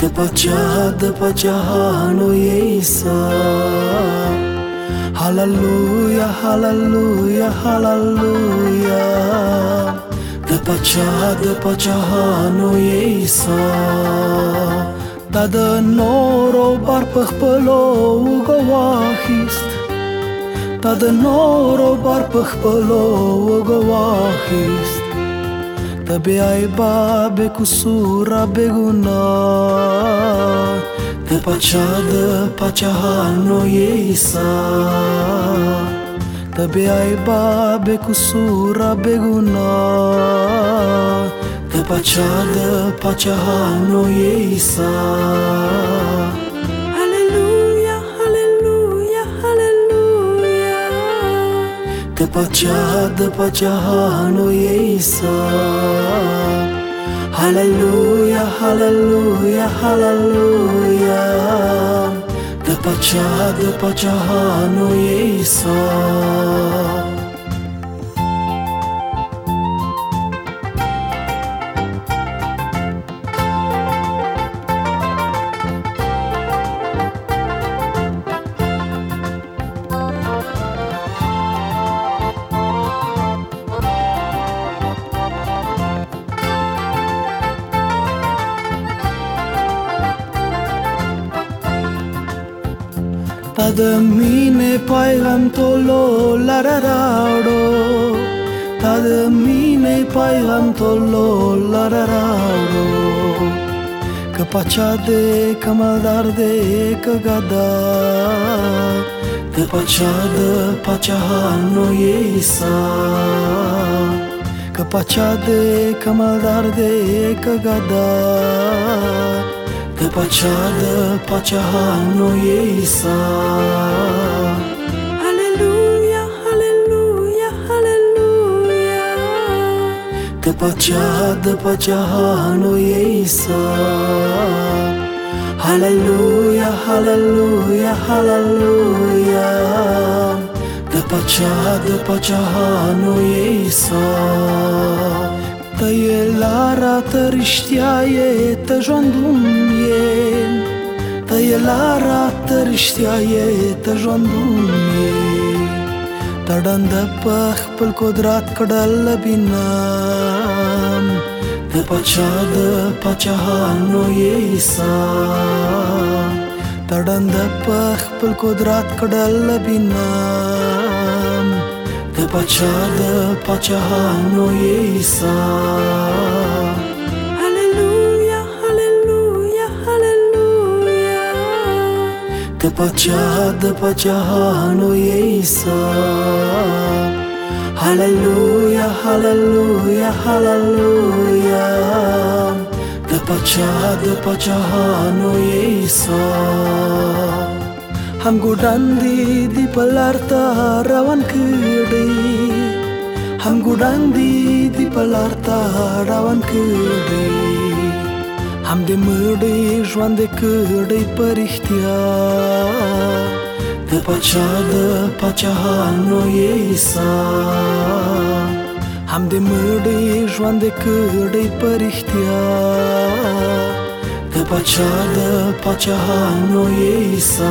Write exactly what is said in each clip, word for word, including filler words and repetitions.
De pacea, de pacea Hanoi Isa. Hallelujah, hallelujah, hallelujah. De pacea, de pacea Hanoi Isa. Da de noro bar păhpălo ugawahist. Da de noro bar păhpălo ugawahist. Tabi ai babe cu sura beguna. De pacea, de pacea Hanoi Isa. Tabi ai babe cu sura beguna. De pacea, de pacea Hanoi Isa. Hallelujah, hallelujah, hallelujah. De pacea, de pacea Hanoi Isa. Hallelujah, hallelujah, hallelujah. De pacea, de pacea Hanoi Isa. Ta de mine pairam tolo lararaudo. Ta de mine pairam tolo lararaudo. Că pacea de că maldar de că gada. De pacea, de pacea Hanoi Isa. Că pacea de că maldar de că gada. De pacea, de pacea Hanoi Isa. Hallelujah, hallelujah, hallelujah. De pacea, de pacea Hanoi Isa. Hallelujah, hallelujah, hallelujah. De pacea, de pacea Hanoi Isa. Ta e lara tăriștiaie ta joandumie. Ta e lara tăriștiaie ta joandumie. Ta danda pah pal kodrat kadal binam. De pacea, de pacea Hanoi Isa. Ta danda pah pal kodrat kadal binam. De pacea, de pacea Hanoi Isa. Hallelujah, hallelujah, hallelujah. De pacea, de pacea Hanoi Isa. Hallelujah, hallelujah, hallelujah. De pacea, de pacea Hanoi Isa. Ham gudandi di palarta rawan kudi. Ham gudandi di palarta rawan kudi. Ham de mudi joan de kudi perihtia. De pacea, de pacea Hanoi Isa. Ham de mudi joan de kudi perihtia. De pacea, de pacea Hanoi Isa.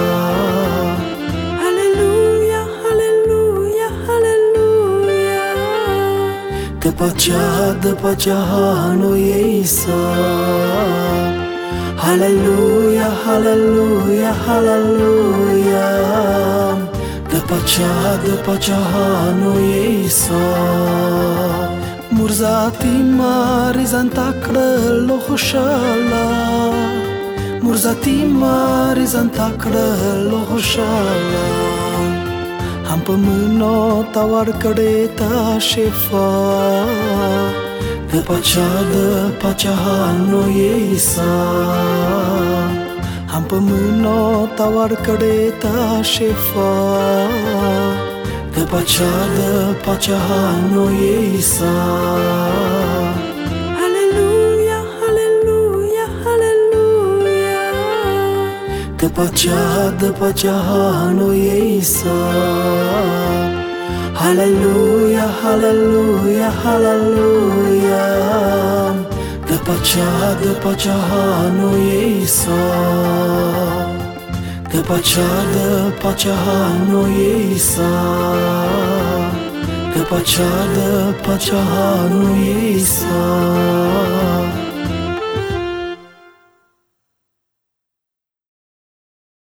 Hallelujah, hallelujah, hallelujah. De pacea, de pacea Hanoi Isa. Hallelujah, hallelujah, hallelujah. De pacea, de pacea Hanoi Isa. Murzati mari zantakre lohoshala. Murzati mari zantakre lohoshala. Ham pe mâno tawar kade ta shefa. De pacea, de pacea Hanoi Isa. Ham pe mâno tawar kade ta shefa. De pacea, de pacea Hanoi Isa. Hallelujah, hallelujah, hallelujah. De pacea, de pacea Hanoi Isa. Hallelujah, hallelujah, hallelujah. De Pachada pachahano yeisa, the pachada pachahano yeisa, the pachada pachahano yeisa.